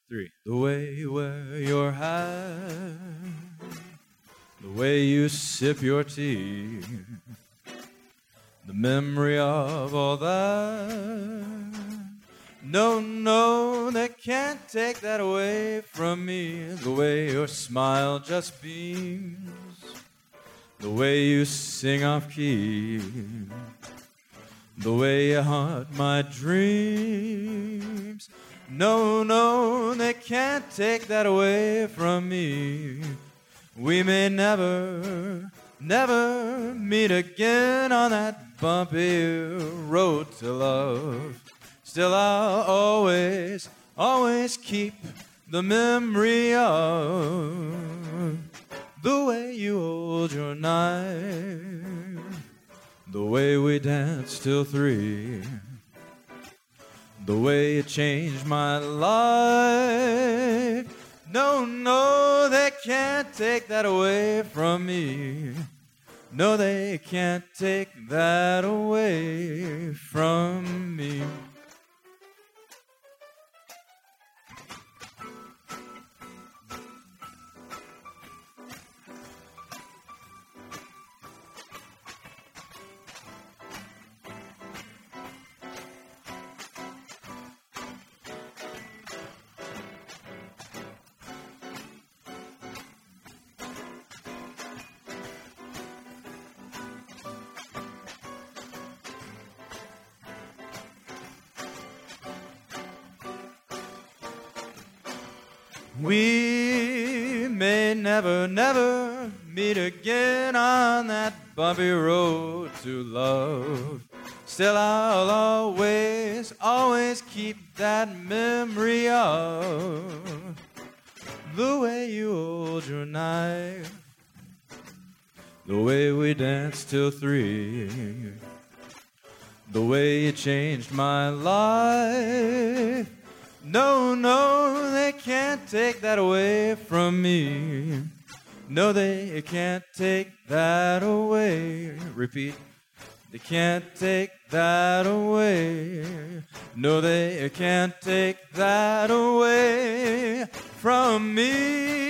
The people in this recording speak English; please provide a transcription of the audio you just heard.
three. The way you wear your hat, the way you sip your tea, the memory of all that. No, no, they can't take that away from me. The way your smile just beams, the way you sing off key, the way you haunt my dreams. No, no, they can't take that away from me. We may never, never meet again on that bumpy road to love. Still I'll always, always keep the memory of the way you hold your knife, the way we danced till 3, the way you changed my life. No, no, they can't take that away from me. No, they can't take that away from me. We may never, never meet again on that bumpy road to love. Still I'll always, always keep that memory of the way you hold your knife, the way we danced till 3, the way you changed my life. No, no, they can't take that away from me. No, they can't take that away. Repeat. They can't take that away. No, they can't take that away from me.